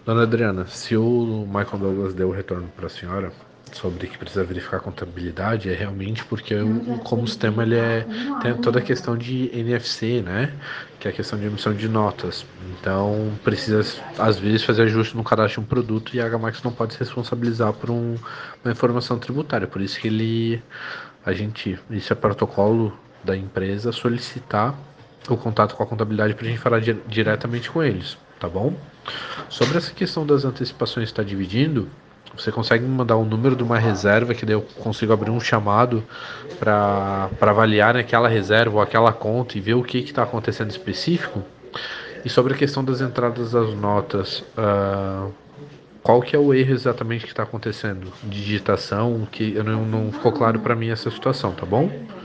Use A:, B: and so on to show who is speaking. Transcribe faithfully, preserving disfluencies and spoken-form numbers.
A: Dona Adriana, se o Michael Douglas deu o retorno para a senhora sobre que precisa verificar a contabilidade, é realmente porque o, como o sistema ele é, tem toda a questão de N F C, né? Que é a questão de emissão de notas. Então, precisa, às vezes, fazer ajuste no cadastro de um produto e a H-Max não pode se responsabilizar por um, uma informação tributária. Por isso que ele, a gente, isso é protocolo da empresa, solicitar o contato com a contabilidade para a gente falar di diretamente com eles, tá bom? Sobre essa questão das antecipações que está dividindo, você consegue me mandar o número de uma reserva que daí eu consigo abrir um chamado para para avaliar aquela reserva ou aquela conta e ver o que está acontecendo específico? E sobre a questão das entradas das notas, ah, qual que é o erro exatamente que está acontecendo? Digitação, que eu não, não ficou claro para mim essa situação, tá bom?